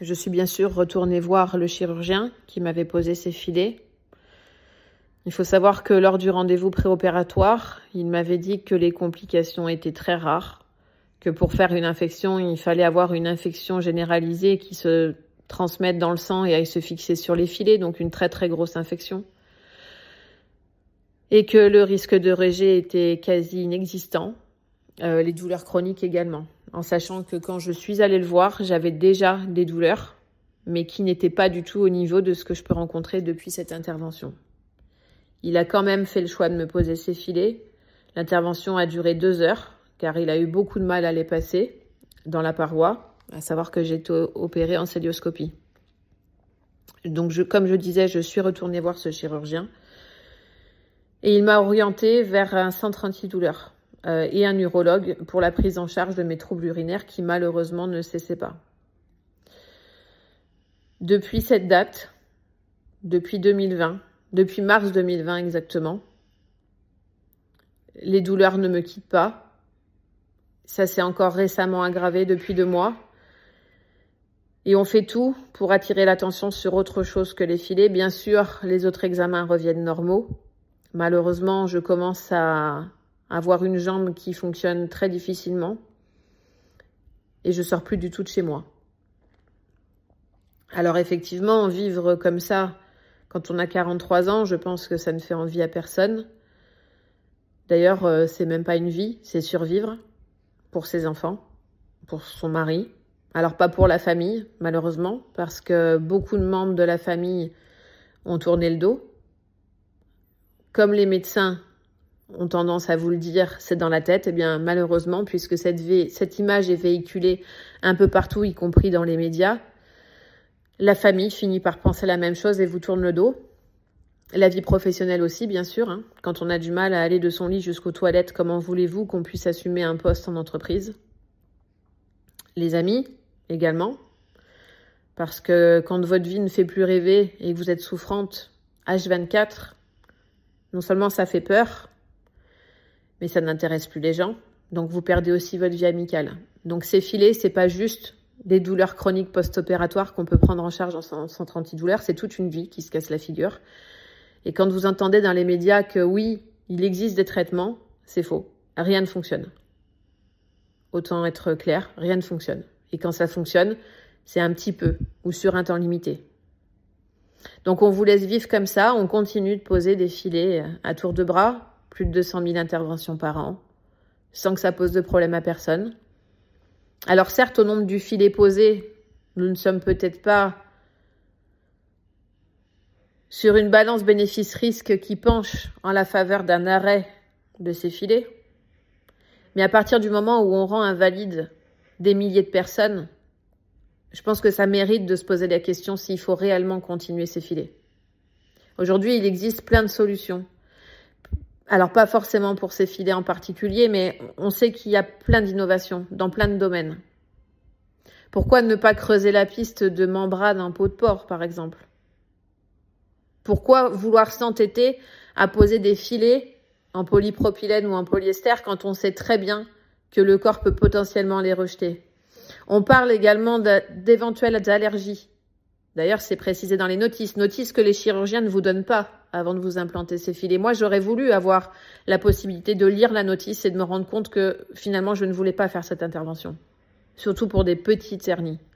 Je suis bien sûr retournée voir le chirurgien qui m'avait posé ces filets. Il faut savoir que lors du rendez-vous préopératoire, il m'avait dit que les complications étaient très rares, que pour faire une infection, il fallait avoir une infection généralisée qui se transmette dans le sang et aille se fixer sur les filets, donc une très très grosse infection. Et que le risque de rejet était quasi inexistant, les douleurs chroniques également. En sachant que quand je suis allée le voir, j'avais déjà des douleurs, mais qui n'étaient pas du tout au niveau de ce que je peux rencontrer depuis cette intervention. Il a quand même fait le choix de me poser ces filets. L'intervention a duré 2 heures, car il a eu beaucoup de mal à les passer dans la paroi, à savoir que j'ai été opérée en cœlioscopie. Donc, comme je disais, je suis retournée voir ce chirurgien. Et il m'a orientée vers un centre antidouleur et un urologue pour la prise en charge de mes troubles urinaires qui malheureusement ne cessaient pas. Depuis cette date, depuis 2020, depuis mars 2020 exactement, les douleurs ne me quittent pas. Ça s'est encore récemment aggravé depuis 2 mois. Et on fait tout pour attirer l'attention sur autre chose que les filets. Bien sûr, les autres examens reviennent normaux. Malheureusement, je commence à avoir une jambe qui fonctionne très difficilement. Et je sors plus du tout de chez moi. Alors effectivement, vivre comme ça, quand on a 43 ans, je pense que ça ne fait envie à personne. D'ailleurs, c'est même pas une vie, c'est survivre pour ses enfants, pour son mari. Alors pas pour la famille, malheureusement, parce que beaucoup de membres de la famille ont tourné le dos. Comme les médecins ont tendance à vous le dire, c'est dans la tête, eh bien malheureusement, puisque cette image est véhiculée un peu partout, y compris dans les médias, la famille finit par penser la même chose et vous tourne le dos. La vie professionnelle aussi, bien sûr. Hein. Quand on a du mal à aller de son lit jusqu'aux toilettes, comment voulez-vous qu'on puisse assumer un poste en entreprise ? Les amis, également. Parce que quand votre vie ne fait plus rêver et que vous êtes souffrante H24, non seulement ça fait peur, mais ça n'intéresse plus les gens. Donc vous perdez aussi votre vie amicale. Donc ces filets, c'est pas juste des douleurs chroniques post-opératoires qu'on peut prendre en charge en centre antidouleur, c'est toute une vie qui se casse la figure. Et quand vous entendez dans les médias que oui, il existe des traitements, c'est faux. Rien ne fonctionne. Autant être clair, rien ne fonctionne. Et quand ça fonctionne, c'est un petit peu ou sur un temps limité. Donc on vous laisse vivre comme ça, on continue de poser des filets à tour de bras, plus de 200 000 interventions par an, sans que ça pose de problème à personne. Alors certes, au nombre du filet posé, nous ne sommes peut-être pas sur une balance bénéfice-risque qui penche en la faveur d'un arrêt de ces filets. Mais à partir du moment où on rend invalide des milliers de personnes, je pense que ça mérite de se poser la question s'il faut réellement continuer ces filets. Aujourd'hui, il existe plein de solutions. Alors pas forcément pour ces filets en particulier, mais on sait qu'il y a plein d'innovations dans plein de domaines. Pourquoi ne pas creuser la piste de membrane en peau de porc, par exemple ? Pourquoi vouloir s'entêter à poser des filets en polypropylène ou en polyester quand on sait très bien que le corps peut potentiellement les rejeter ? On parle également d'éventuelles allergies. D'ailleurs, c'est précisé dans les notices que les chirurgiens ne vous donnent pas avant de vous implanter ces filets. Moi, j'aurais voulu avoir la possibilité de lire la notice et de me rendre compte que finalement, je ne voulais pas faire cette intervention. Surtout pour des petites hernies.